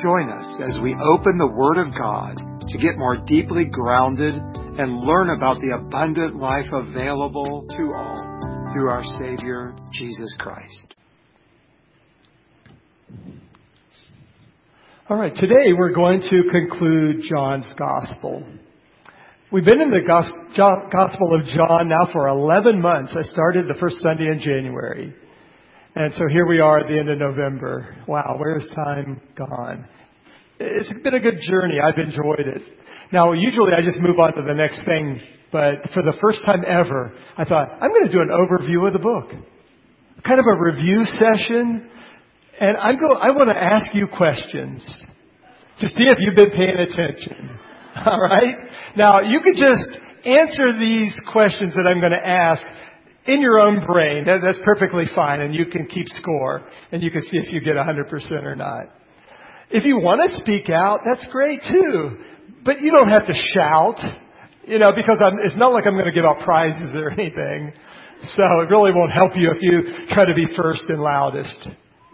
Join us as we open the Word of God to get more deeply grounded and learn about the abundant life available to all through our Savior, Jesus Christ. All right, today we're going to conclude John's Gospel. We've been in the Gospel of John now for 11 months. I started the first Sunday in January. And so here we are at the end of November. Wow, where's time gone? It's been a good journey. I've enjoyed it. Now, usually I just move on to the next thing. But for the first time ever, I thought, I'm going to do an overview of the book. Kind of a review session. And I want to ask you questions to see if you've been paying attention. All right? Now, you could just answer these questions that I'm going to ask in your own brain. That's perfectly fine, and you can keep score, and you can see if you get 100% or not. If you want to speak out, that's great too. But you don't have to shout, because it's not like I'm going to give out prizes or anything. So it really won't help you if you try to be first and loudest.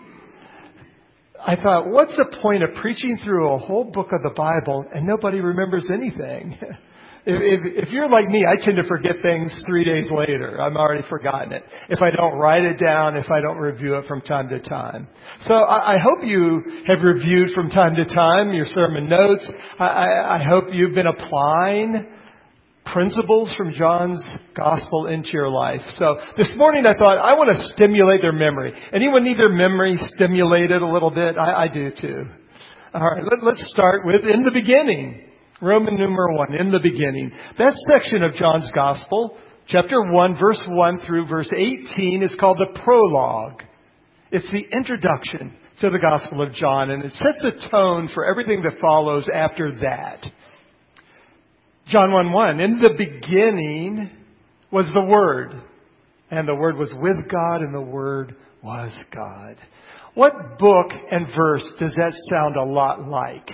I thought, what's the point of preaching through a whole book of the Bible and nobody remembers anything? If you're like me, I tend to forget things 3 days later. I've already forgotten it. If I don't write it down, if I don't review it from time to time. So I hope you have reviewed from time to time your sermon notes. I hope you've been applying principles from John's Gospel into your life. So this morning I thought I want to stimulate their memory. Anyone need their memory stimulated a little bit? I do too. All right, let's start with in the beginning. Roman numeral 1, in the beginning. That section of John's Gospel, chapter 1, verse 1 through verse 18, is called the prologue. It's the introduction to the Gospel of John, and it sets a tone for everything that follows after that. John 1:1, in the beginning was the Word, and the Word was with God, and the Word was God. What book and verse does that sound a lot like?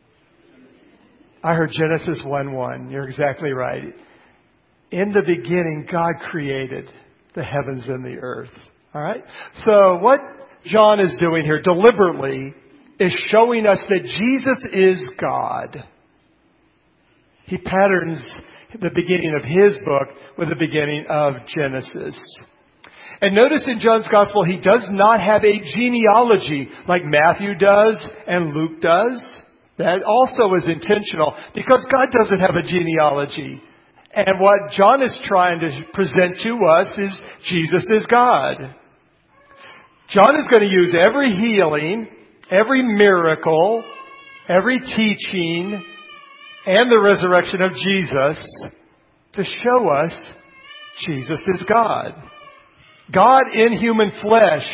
I heard Genesis 1:1. You're exactly right. In the beginning, God created the heavens and the earth. All right? So what John is doing here deliberately is showing us that Jesus is God. He patterns the beginning of his book with the beginning of Genesis. And notice in John's Gospel, he does not have a genealogy like Matthew does and Luke does. That also is intentional because God doesn't have a genealogy. And what John is trying to present to us is Jesus is God. John is going to use every healing, every miracle, every teaching, and the resurrection of Jesus to show us Jesus is God. God in human flesh.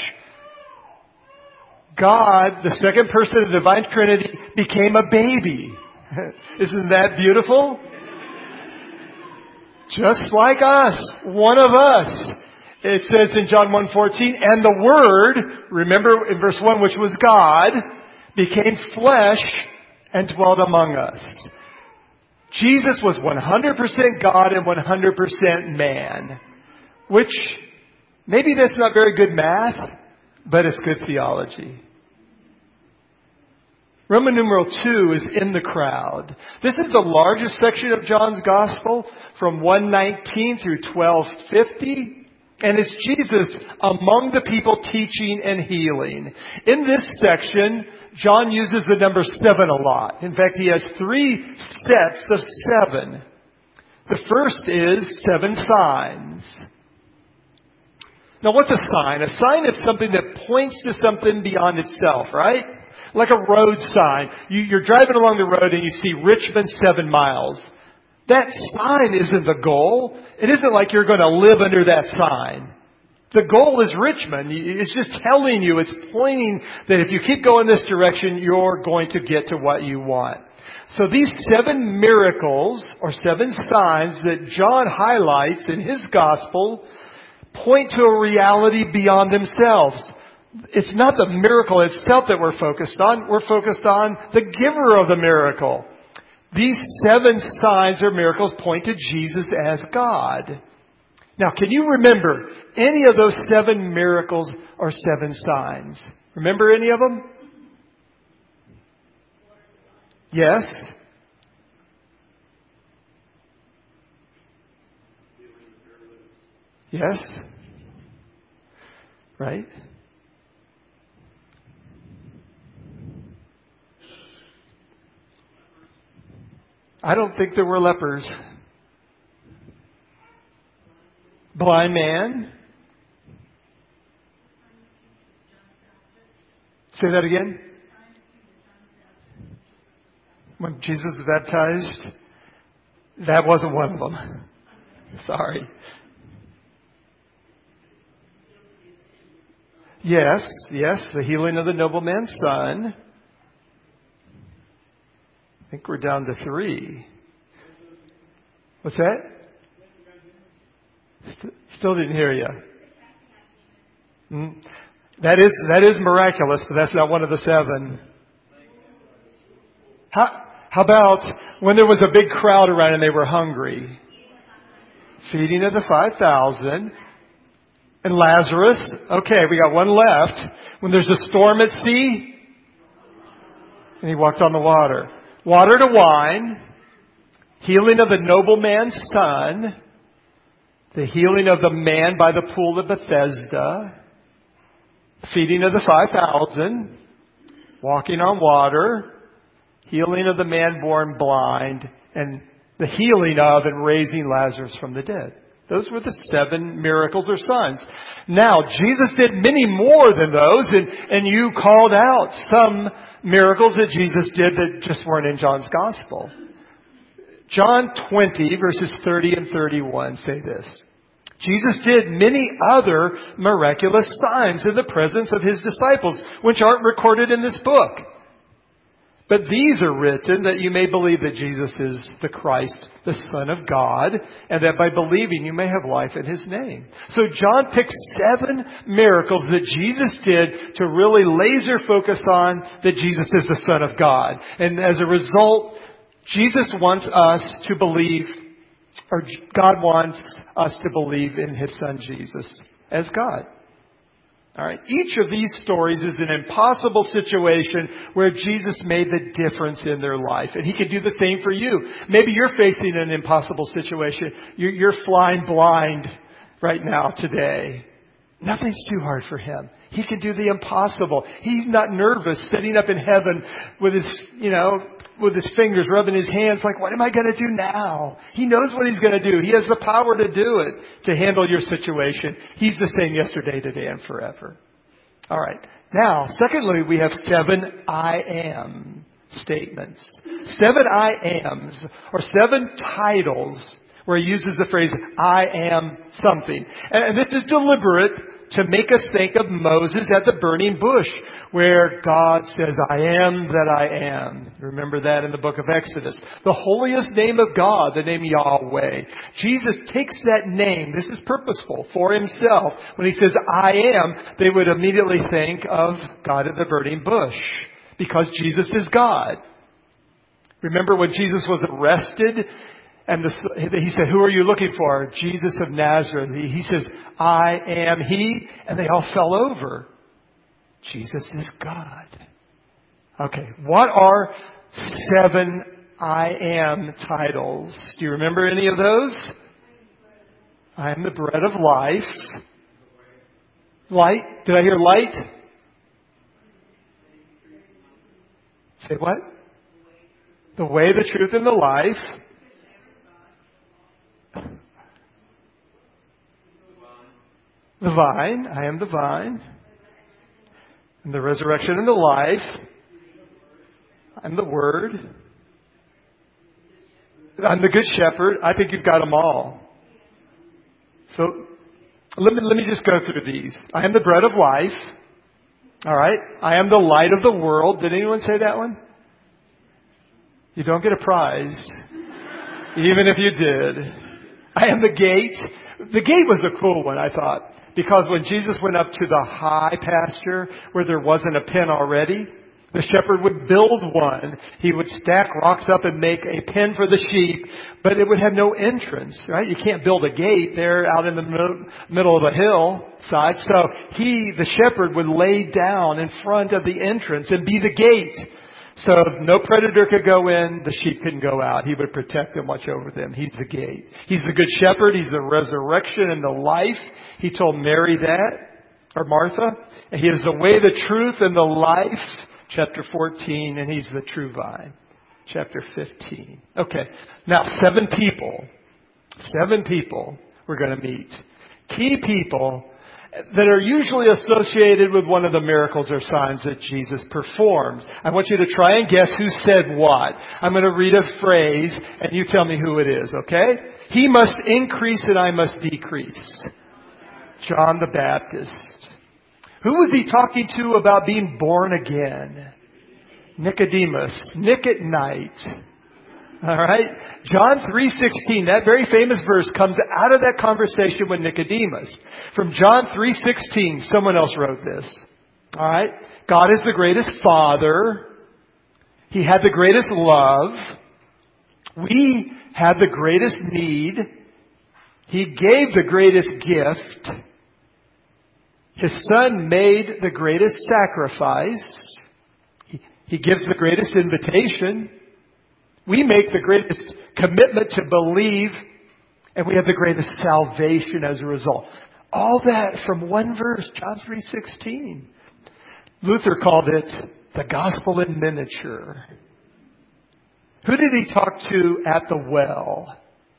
God, the second person of the Divine Trinity, became a baby. Isn't that beautiful? Just like us, one of us. It says in John 1:14, and the Word, remember in verse 1, which was God, became flesh and dwelt among us. Jesus was 100% God and 100% man. Which, maybe that's not very good math, but it's good theology. Roman numeral 2 is in the crowd. This is the largest section of John's Gospel from 119 through 1250. And it's Jesus among the people teaching and healing. In this section, John uses the number 7 a lot. In fact, he has 3 sets of 7. The first is 7 signs. Now, what's a sign? A sign is something that points to something beyond itself, right? Like a road sign. You're driving along the road and you see Richmond 7 miles. That sign isn't the goal. It isn't like you're going to live under that sign. The goal is Richmond. It's just telling you, it's pointing that if you keep going this direction, you're going to get to what you want. So these 7 miracles or 7 signs that John highlights in his gospel point to a reality beyond themselves. It's not the miracle itself that we're focused on. We're focused on the giver of the miracle. These 7 signs or miracles point to Jesus as God. Now, can you remember any of those 7 miracles or 7 signs? Remember any of them? Yes. Yes. Right? I don't think there were lepers. Blind man. Say that again. When Jesus was baptized, that wasn't one of them. Sorry. Yes, the healing of the nobleman's son. I think we're down to 3. What's that? Still didn't hear you. That is miraculous, but that's not one of the 7. How about when there was a big crowd around and they were hungry? Feeding of the 5,000. And Lazarus. Okay, we got one left. When there's a storm at sea, and he walked on the water. Water to wine. Healing of the nobleman's son. The healing of the man by the pool of Bethesda. Feeding of the 5,000. Walking on water. Healing of the man born blind. And the healing of and raising Lazarus from the dead. Those were the 7 miracles or signs. Now, Jesus did many more than those, and you called out some miracles that Jesus did that just weren't in John's Gospel. John 20, verses 30 and 31 say this. Jesus did many other miraculous signs in the presence of His disciples, which aren't recorded in this book. But these are written that you may believe that Jesus is the Christ, the Son of God, and that by believing you may have life in His name. So John picks 7 miracles that Jesus did to really laser focus on that Jesus is the Son of God. And as a result, Jesus wants us to believe, or God wants us to believe in His Son Jesus as God. All right. Each of these stories is an impossible situation where Jesus made the difference in their life. And He can do the same for you. Maybe you're facing an impossible situation. You're flying blind right now today. Nothing's too hard for Him. He can do the impossible. He's not nervous sitting up in heaven with his fingers rubbing his hands like, what am I going to do now? He knows what He's going to do. He has the power to do it, to handle your situation. He's the same yesterday, today, and forever. All right. Now, secondly, we have 7 I am statements. 7 I ams, or 7 titles where He uses the phrase, I am something. And this is deliberate to make us think of Moses at the burning bush, where God says, I am that I am. Remember that in the book of Exodus. The holiest name of God, the name Yahweh. Jesus takes that name, this is purposeful, for Himself. When He says, I am, they would immediately think of God at the burning bush, because Jesus is God. Remember when Jesus was arrested? And He said, who are you looking for? Jesus of Nazareth. He says, I am He. And they all fell over. Jesus is God. Okay, what are 7 I am titles? Do you remember any of those? I am the bread of life. Light. Did I hear light? Say what? The way, the truth, and the life. The vine. I am the vine. And the resurrection and the life. I'm the Word. I'm the Good Shepherd. I think you've got them all. So let me just go through these. I am the bread of life. All right. I am the light of the world. Did anyone say that one? You don't get a prize, even if you did. I am the gate. The gate was a cool one, I thought, because when Jesus went up to the high pasture where there wasn't a pen already, the shepherd would build one. He would stack rocks up and make a pen for the sheep, but it would have no entrance, right? You can't build a gate there out in the middle of a hillside. So the shepherd, would lay down in front of the entrance and be the gate. So no predator could go in, the sheep couldn't go out. He would protect them, watch over them. He's the gate. He's the good shepherd. He's the resurrection and the life. He told Mary that, or Martha. And he is the way, the truth, and the life. Chapter 14, and he's the true vine. Chapter 15. Okay, now 7 people we're going to meet. Key people that are usually associated with one of the miracles or signs that Jesus performed. I want you to try and guess who said what. I'm going to read a phrase, and you tell me who it is, okay? He must increase and I must decrease. John the Baptist. Who was he talking to about being born again? Nicodemus. Nick at night. All right? John 3:16, that very famous verse comes out of that conversation with Nicodemus. From John 3:16, someone else wrote this. All right? God is the greatest Father. He had the greatest love. We had the greatest need. He gave the greatest gift. His Son made the greatest sacrifice. He gives the greatest invitation. We make the greatest commitment to believe, and we have the greatest salvation as a result. All that from one verse, John 3:16. Luther called it the gospel in miniature. Who did he talk to at the well?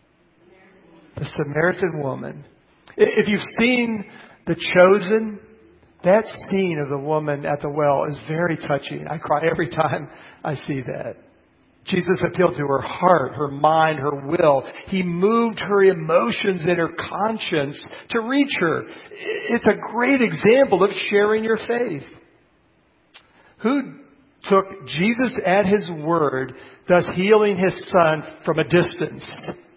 The Samaritan woman. If you've seen The Chosen, that scene of the woman at the well is very touching. I cry every time I see that. Jesus appealed to her heart, her mind, her will. He moved her emotions and her conscience to reach her. It's a great example of sharing your faith. Who took Jesus at His word, thus healing His Son from a distance?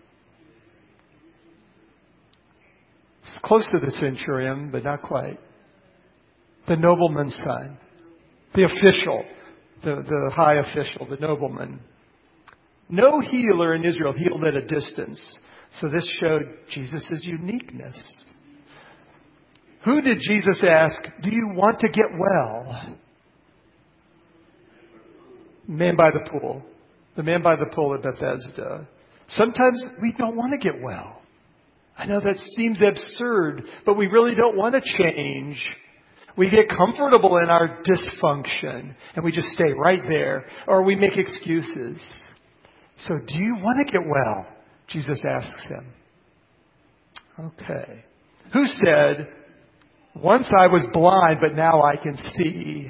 It's close to the centurion, but not quite. The nobleman's son. The official. The high official, the nobleman. No healer in Israel healed at a distance. So this showed Jesus' uniqueness. Who did Jesus ask, do you want to get well? Man by the pool. The man by the pool at Bethesda. Sometimes we don't want to get well. I know that seems absurd, but we really don't want to change. We get comfortable in our dysfunction, and we just stay right there, or we make excuses. So do you want to get well? Jesus asks him. Okay. Who said, once I was blind, but now I can see?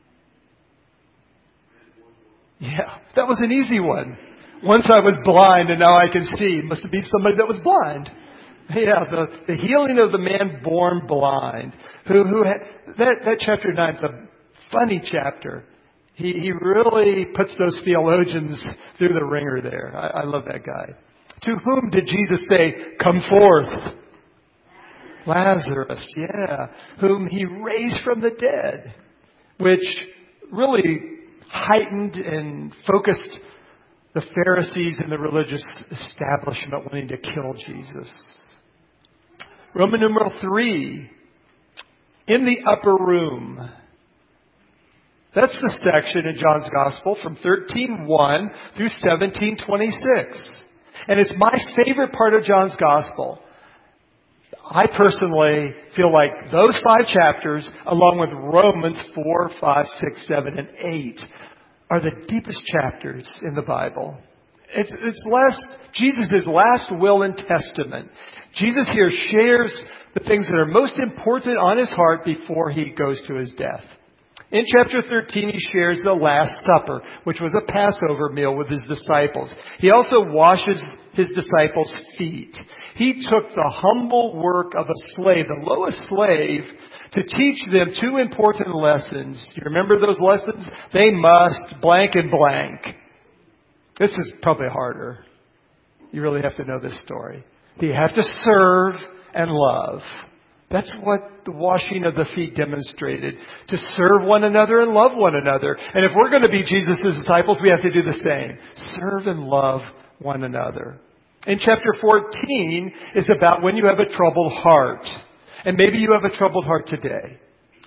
Yeah, that was an easy one. Once I was blind, and now I can see. Must have been somebody that was blind. Yeah, the healing of the man born blind. Who had, that chapter 9 is a funny chapter. He really puts those theologians through the ringer there. I love that guy. To whom did Jesus say, come forth? Lazarus, yeah. Whom He raised from the dead. Which really heightened and focused the Pharisees and the religious establishment wanting to kill Jesus. Roman numeral 3. In the upper room. That's the section in John's Gospel from 13:1 through 17:26. And it's my favorite part of John's Gospel. I personally feel like those 5 chapters, along with Romans 4, 5, 6, 7, and 8, are the deepest chapters in the Bible. It's Jesus' last will and testament. Jesus here shares the things that are most important on His heart before He goes to His death. In chapter 13, He shares the Last Supper, which was a Passover meal with His disciples. He also washes His disciples' feet. He took the humble work of a slave, the lowest slave, to teach them 2 important lessons. Do you remember those lessons? They must blank and blank. This is probably harder. You really have to know this story. You have to serve and love. That's what the washing of the feet demonstrated. To serve one another and love one another. And if we're going to be Jesus' disciples, we have to do the same. Serve and love one another. In chapter 14 is about when you have a troubled heart. And maybe you have a troubled heart today.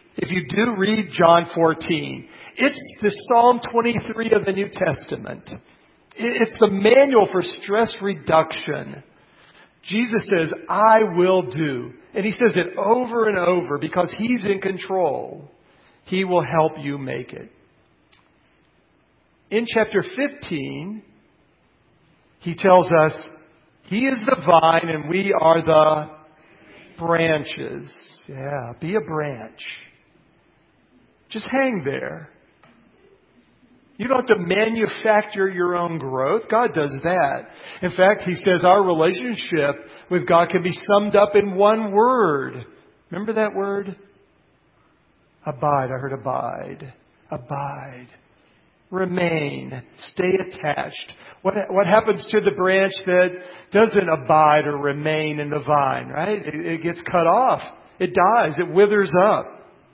If you do read John 14, it's the Psalm 23 of the New Testament. It's the manual for stress reduction. Jesus says, I will do. And he says it over and over because he's in control. He will help you make it. In chapter 15, he tells us, he is the vine and we are the branches. Yeah, be a branch. Just hang there. You don't have to manufacture your own growth. God does that. In fact, he says our relationship with God can be summed up in one word. Remember that word? Abide. I heard abide. Abide. Remain. Stay attached. What happens to the branch that doesn't abide or remain in the vine, right? It gets cut off. It dies. It withers up.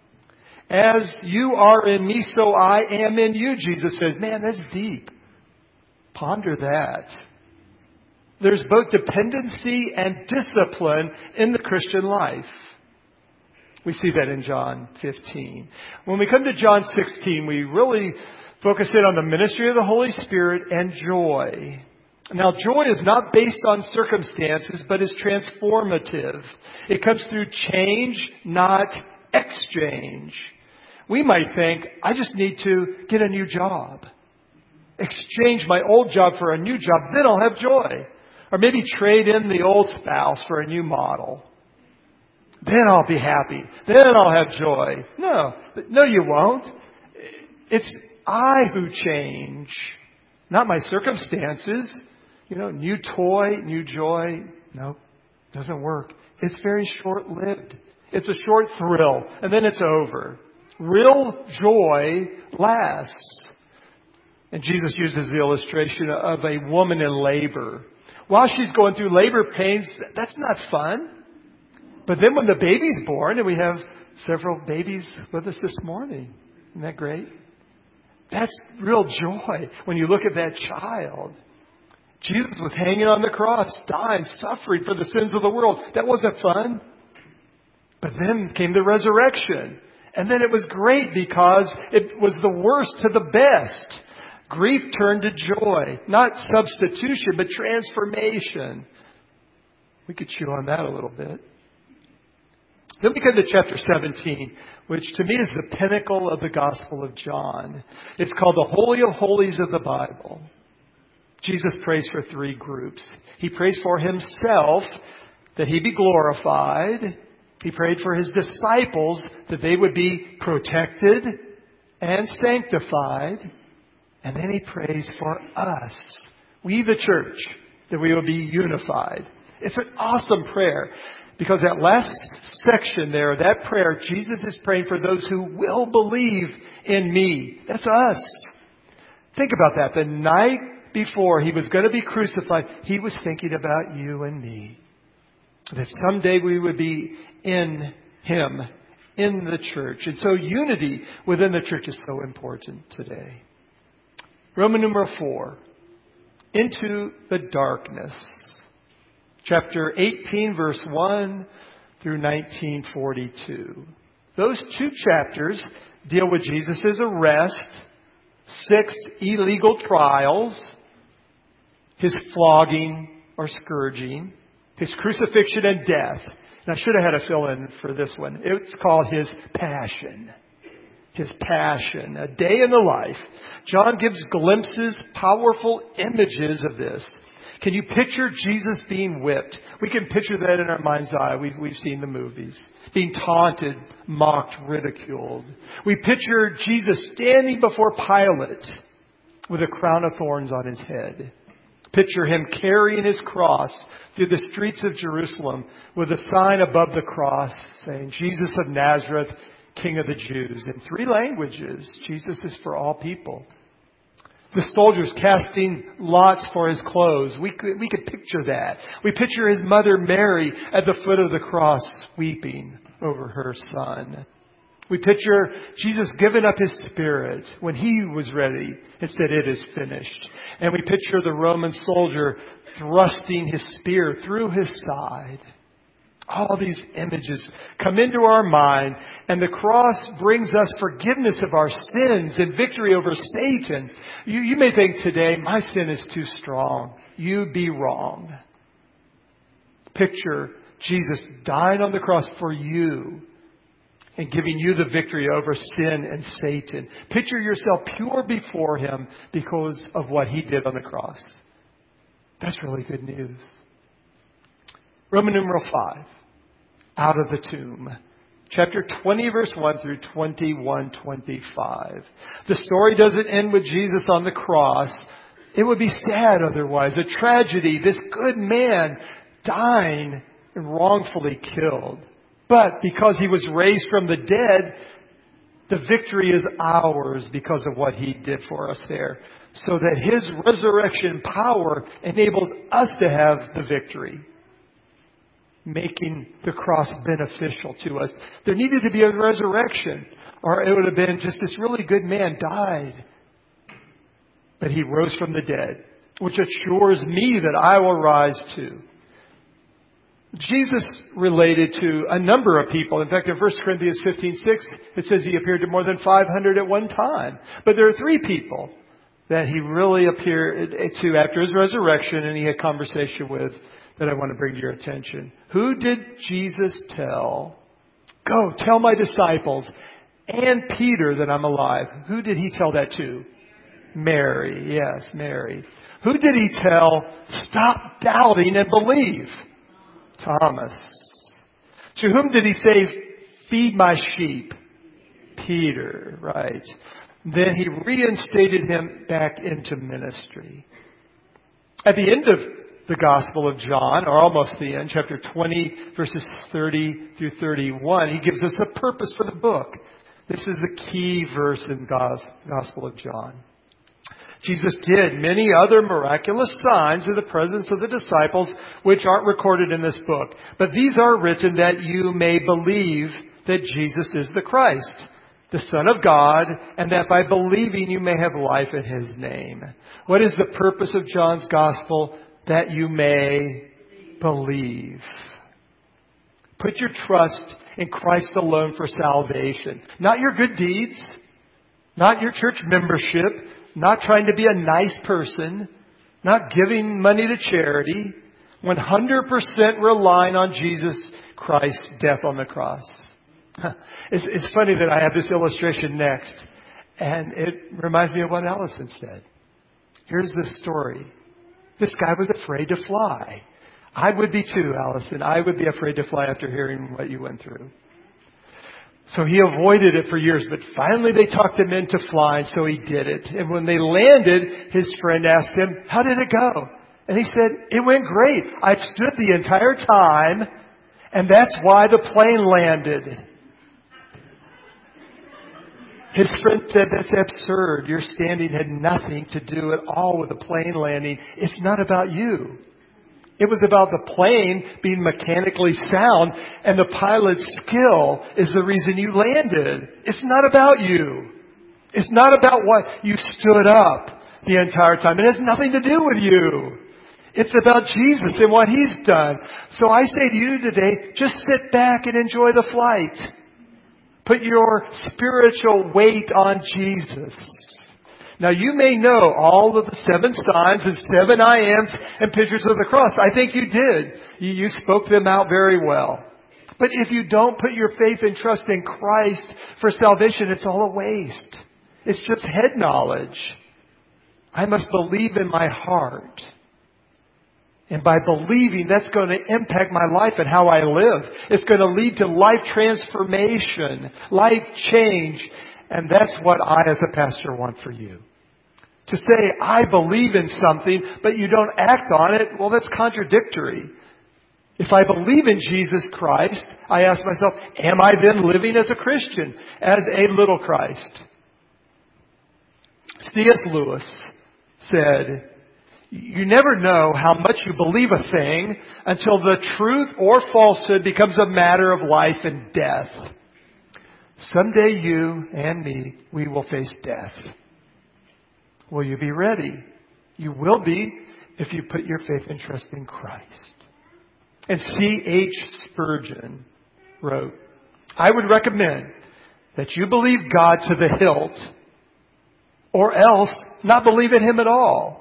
As you are in me, so I am in you, Jesus says. Man, that's deep. Ponder that. There's both dependency and discipline in the Christian life. We see that in John 15. When we come to John 16, we really focus in on the ministry of the Holy Spirit and joy. Now, joy is not based on circumstances, but is transformative. It comes through change, not exchange. We might think, I just need to get a new job. Exchange my old job for a new job, then I'll have joy. Or maybe trade in the old spouse for a new model. Then I'll be happy. Then I'll have joy. No, you won't. It's I who change, not my circumstances. New toy, new joy. Nope, doesn't work. It's very short-lived. It's a short thrill, and then it's over. Real joy lasts. And Jesus uses the illustration of a woman in labor. While she's going through labor pains, that's not fun. But then when the baby's born, and we have several babies with us this morning. Isn't that great? That's real joy when you look at that child. Jesus was hanging on the cross, dying, suffering for the sins of the world. That wasn't fun. But then came the resurrection. And then it was great because it was the worst to the best. Grief turned to joy. Not substitution, but transformation. We could chew on that a little bit. Then we come to chapter 17, which to me is the pinnacle of the Gospel of John. It's called the Holy of Holies of the Bible. Jesus prays for three groups. He prays for himself, that he be glorified. He prayed for his disciples, that they would be protected and sanctified. And then he prays for us, we the church, that we will be unified. It's an awesome prayer. Because that last section there, that prayer, Jesus is praying for those who will believe in me. That's us. Think about that. The night before he was going to be crucified, he was thinking about you and me. That someday we would be in him, in the church. And so unity within the church is so important today. Roman numeral 4. Into the darkness. Chapter 18, verse 1 through 1942. Those two chapters deal with Jesus' arrest, 6 illegal trials, his flogging or scourging, his crucifixion and death. And I should have had a fill-in for this one. It's called his passion. His passion, a day in the life. John gives glimpses, powerful images of this. Can you picture Jesus being whipped? We can picture that in our mind's eye. We've seen the movies. Being taunted, mocked, ridiculed. We picture Jesus standing before Pilate with a crown of thorns on his head. Picture him carrying his cross through the streets of Jerusalem with a sign above the cross saying, Jesus of Nazareth, King of the Jews. In 3 languages, Jesus is for all people. The soldiers casting lots for his clothes. We could picture that. We picture his mother Mary at the foot of the cross weeping over her son. We picture Jesus giving up his spirit when he was ready and said, it is finished. And we picture the Roman soldier thrusting his spear through his side. All these images come into our mind, and the cross brings us forgiveness of our sins and victory over Satan. You may think today, my sin is too strong. You'd be wrong. Picture Jesus dying on the cross for you and giving you the victory over sin and Satan. Picture yourself pure before Him because of what He did on the cross. That's really good news. Roman numeral 5. Out of the tomb. Chapter 20, verse 1 through 21:25. The story doesn't end with Jesus on the cross. It would be sad otherwise. A tragedy. This good man dying and wrongfully killed. But because He was raised from the dead, the victory is ours because of what He did for us there. So that His resurrection power enables us to have the victory, making the cross beneficial to us. There needed to be a resurrection, or it would have been just this really good man died. But He rose from the dead, which assures me that I will rise too. Jesus related to a number of people. In fact, in 1 Corinthians 15:6, it says He appeared to more than 500 at one time. But there are 3 people that He really appeared to after His resurrection and He had conversation with that I want to bring to your attention. Who did Jesus tell? Go, tell my disciples and Peter that I'm alive. Who did He tell that to? Mary. Yes, Mary. Who did He tell? Stop doubting and believe. Thomas. To whom did He say, feed my sheep? Peter, right. Then He reinstated him back into ministry. At the end of the Gospel of John, or almost the end, chapter 20, verses 30 through 31, He gives us the purpose for the book. This is the key verse in the Gospel of John. Jesus did many other miraculous signs in the presence of the disciples, which aren't recorded in this book. But these are written that you may believe that Jesus is the Christ, the Son of God, and that by believing you may have life in His name. What is the purpose of John's Gospel? That you may believe. Put your trust in Christ alone for salvation. Not your good deeds, not your church membership, not trying to be a nice person, not giving money to charity. 100% relying on Jesus Christ's death on the cross. It's funny that I have this illustration next, and it reminds me of what Allison said. Here's the story. This guy was afraid to fly. I would be too, Allison. I would be afraid to fly after hearing what you went through. So he avoided it for years, but finally they talked him into flying, so he did it. And when they landed, his friend asked him, how did it go? And he said, it went great. I stood the entire time, and that's why the plane landed. His friend said, that's absurd. Your standing had nothing to do at all with the plane landing. It's not about you. It was about the plane being mechanically sound, and the pilot's skill is the reason you landed. It's not about you. It's not about what you stood up the entire time. It has nothing to do with you. It's about Jesus and what He's done. So I say to you today, just sit back and enjoy the flight. Put your spiritual weight on Jesus. Now you may know all of the 7 signs and 7 I ams and pictures of the cross. I think you did. You spoke them out very well. But if you don't put your faith and trust in Christ for salvation, it's all a waste. It's just head knowledge. I must believe in my heart. And by believing, that's going to impact my life and how I live. It's going to lead to life transformation, life change. And that's what I, as a pastor, want for you. To say, I believe in something, but you don't act on it, well, that's contradictory. If I believe in Jesus Christ, I ask myself, am I then living as a Christian, as a little Christ? C.S. Lewis said, you never know how much you believe a thing until the truth or falsehood becomes a matter of life and death. Someday you and me, we will face death. Will you be ready? You will be if you put your faith and trust in Christ. And C.H. Spurgeon wrote, I would recommend that you believe God to the hilt, or else not believe in Him at all.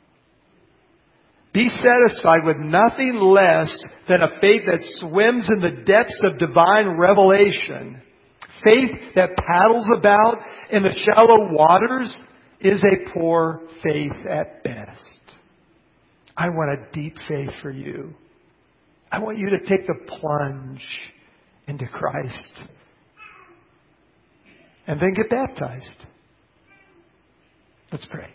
Be satisfied with nothing less than a faith that swims in the depths of divine revelation. Faith that paddles about in the shallow waters is a poor faith at best. I want a deep faith for you. I want you to take the plunge into Christ and then get baptized. Let's pray.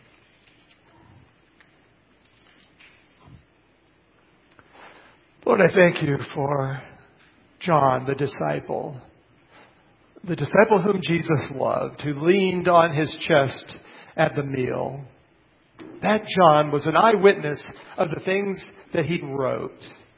Lord, I thank you for John, the disciple whom Jesus loved, who leaned on his chest at the meal. That John was an eyewitness of the things that he wrote.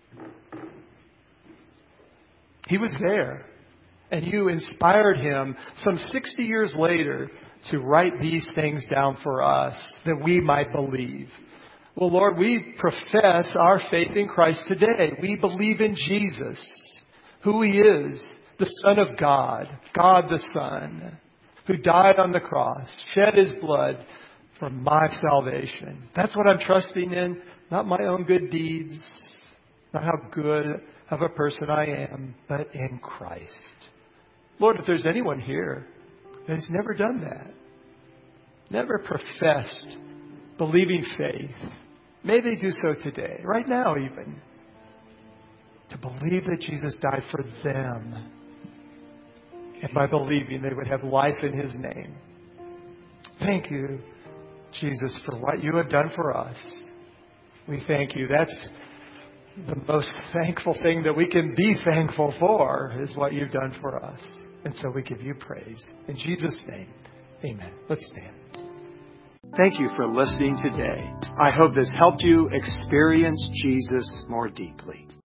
He was there, and you inspired him some 60 years later to write these things down for us that we might believe. Well, Lord, we profess our faith in Christ today. We believe in Jesus, who He is, the Son of God, God the Son, who died on the cross, shed His blood for my salvation. That's what I'm trusting in, not my own good deeds, not how good of a person I am, but in Christ. Lord, if there's anyone here that has never done that, never professed believing faith, may they do so today, right now even, to believe that Jesus died for them. And by believing, they would have life in His name. Thank you, Jesus, for what you have done for us. We thank you. That's the most thankful thing that we can be thankful for, is what you've done for us. And so we give you praise. In Jesus' name, amen. Let's stand. Thank you for listening today. I hope this helped you experience Jesus more deeply.